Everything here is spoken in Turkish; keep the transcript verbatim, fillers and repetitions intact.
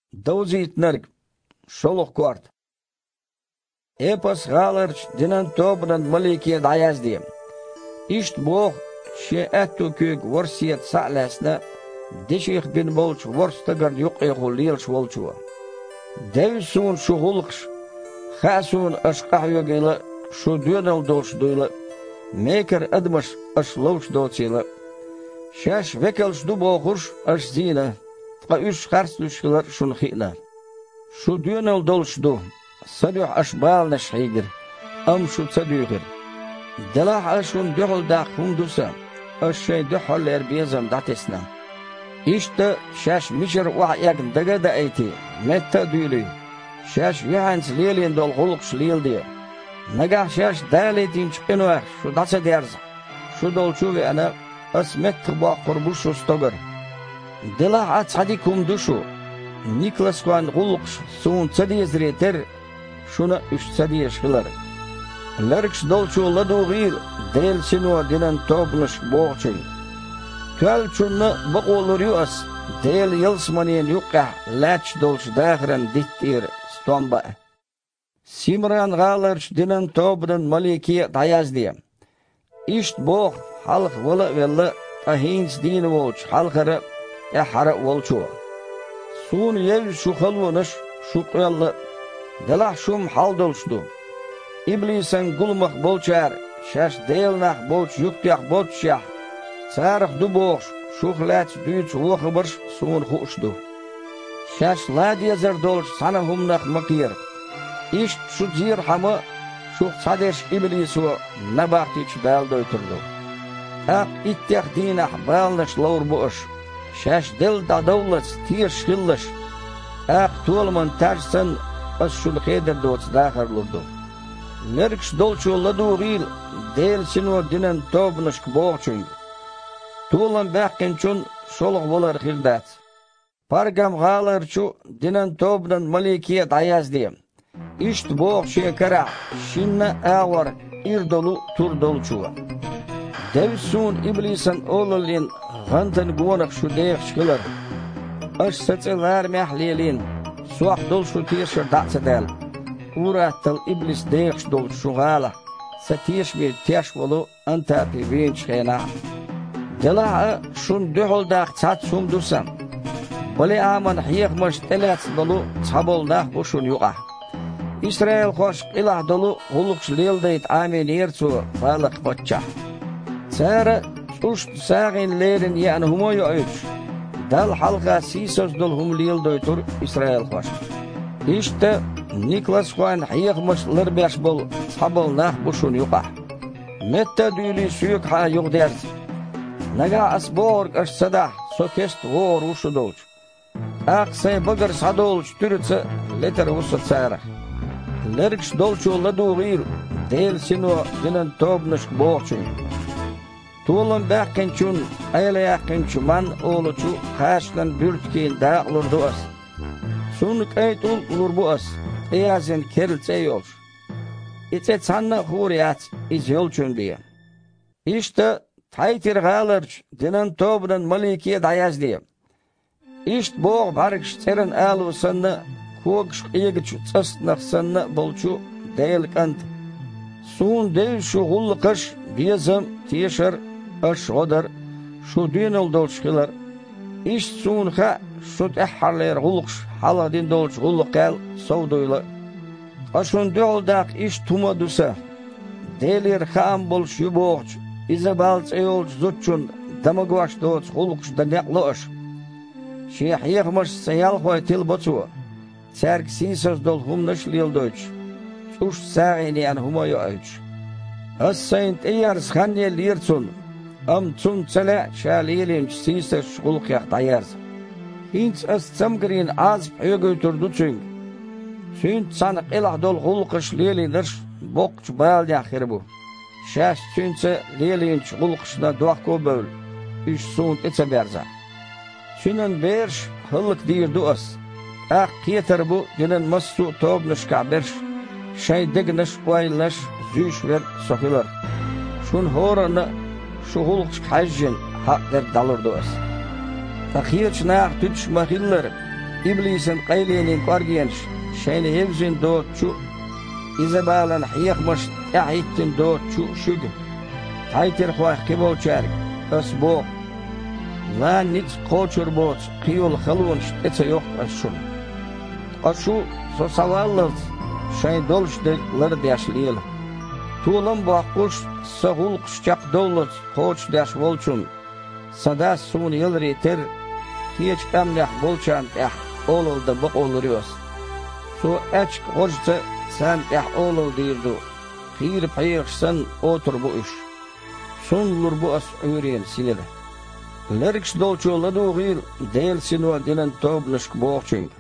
Dauzitnerg, şoluk kuart. Epos galarç dinan tobran malikiye dayaz diyem. İşt boğ şe ettu kök varsiyet sa'lasna deşih bin bolç varstagar yok eğulliyelç volçuva. Devsun şu hulqş, xasun aşqah yogayla şu dönel dolç duyla, meker admaş aşlovç dolçıyla. Şaş vekelç du boğuş aş zina, qa üç xarsluşkilar şun xina. Şu dönel dolç du, saduh aşbal naşhigir, am şu sadugir. Delah aşun dühul da hundusa, aşşay dühul erbiyazam datesna. İşte şaş mişir wa'yak daga da ayti, metta düylü. Şaş yuhans lilin dol hulqş lil diye. Nagah şaş daletin çıkınvah şu dasa derz. Şu dolçu ve ana asmet tıbaq qurbu şu stogar. Delah at sadikum duşu. Niklas kwan hulqş sun sadiyezreter şuna üç sadiyeşkilar. Lërksh dolçu laduğir del sinu dinan tobnuş boğçun. Tüel çunna baqolur yuas del yılsmanien yuqah laç dolç dağıran dittir stomba. Simran galarç dinan tobdan malikiye dayaz diyem. İşt boğ halq vılı veli ahins dini volç halqara ehara volçu. Sun yev şu halvunuş şu qıyallı delah şum hal dolçdu. İblisin gulmaq bolçar, şaş değilnaq bolç yuktiyaq bolçyaq. Sarıq du boğş, şuxlaç düç vuxıbırş sun xuçdu. Şaş ladiyazar dolç sana humnaq maqir. İşt şu zir hamı, şuq sadeş iblisu nabaqtiç balda ötürdü. Aq ittiyaq dinaq balnaş laur boğş. Şaş dil da davlaç tir şkillış. Aq tuolman tarsın, as şul xeder doç dağırlurdu. Lërksh dolçu laduğil, del sinu dinan tobnuş boğçun. Tuğlan baqin çun şoluq bolar xildat. Pargam galarçu dinan tobdan malikiye dayaz diyem. İşt boğ şekara, şinna ağvar, irdolu tur dolçuva. Devsun iblisan olalin, gantan guanaq şu deyx şkilar. Aş saçılar mahlilin, suaq dolçu tiyşir datsa del. Urattal iblis deyx dolçu gala, satiyeş bir tiyaş bolu antapi vinç xena. Delaha şun dühüldağ çat sum dursam. Bali aman hiyekmaş telat dolu çaboldah bu şun yuqa. İsrail xoş ilah dolu huluqş lildayt amin yerçu balık botça. Sara uşt sağin lerin yani humoyu öç. Dal halqa sisos dol hum lildaytur İsrail xoş. İşte Niklas Kwan hiyekmaş lirbeş bol çaboldah bu şun yuqa. Metta düylü suyuk ha yuq derz. Naga asborg aş sada sokest gor uşu dolç. Aqsay bagar sadolç türütse leter usu tsara. Lërksh dolçu laduğir del sinu dinan tobnuş boğçun. Tuğlan baqin çun ayla yaqin çuman oğluçu qaşlan bürtkeyin dağlurdu as. Sunuk aytul ulur bu as. Eyazin kerilse yolç. İçe çanna huriyat iz yolçun diye. İşte Taytir galarç dinan tobdan malikiye dayaz diyem. İşt boğ bargış terin alu sanna, kuğuqş qiyigiç çasnaq sanna bolçu deyil kant. Sun dev şu gulluqış bizim tiyşir aş odar, şu dünel dolçkilar. İşt sun ha şu tehharlayar gulluqş haladin dolç gulluqal savduyla. Aşun düldaq iş tuma dusa, delir ham bolç yuboğç. İzabalç eyolç zutçun damagvaş doç huluqş da neqloş. Şeyh yıqmış sayal xoy til boçu. Serk sisos dol humnaş lil doç. Uş sağini yan humoyu öç. As saynt eyar skanye lirçun. Am çun çala şalilinç sisos huluq yaq dayarz. Hinç as samgrin az ögötürdü çün. Sünt sanıq ilah dol huluqış lilinir boqç bal yaxir bu. Şaş çünse lilinç gulqışna duaqko böl. Üç sunt etse berza. Sünen berş hıllık dir duas. Aq qiyeter bu dinen massu tobnuş kaberş. Şay digniş oylaş züş ver sofilar. Şun horana şu gulqış hajjin haq der dalur duas. Takhiyç naq tüç mahiller. İblisin qaylenin qargiyenş, şeyni hevzin doğutçu, İzabalan hiyakmış ahittin doğutçu şüg. Taytir huaq kibavçar, asboq. La nits qoçur boç, qiyul xalvun ştetse yok aşşun. Aşu so savallız, şey dolşdekler deşliyel. Tuğlam baquş, sahul qışcaq dovluz, qoç deş volçun. Sadas sun yılriter, hiç emnah bolçan eh, olulda baq oluruyos. So açk qoçsa sen eh olul dirdu. Qiyir payıqsan otur bu iş. Sunlur bu as öğren silede. Leriks dolçola doğir, del sinu dinen tobnışk boğçun.